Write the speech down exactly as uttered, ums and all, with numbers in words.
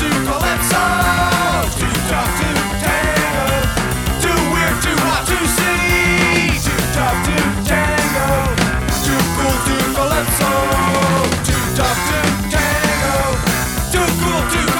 to calypso. Too tough to tango, too weird, too hot to see. Too tough to tango, too cool to calypso. Too tough to tango, too cool to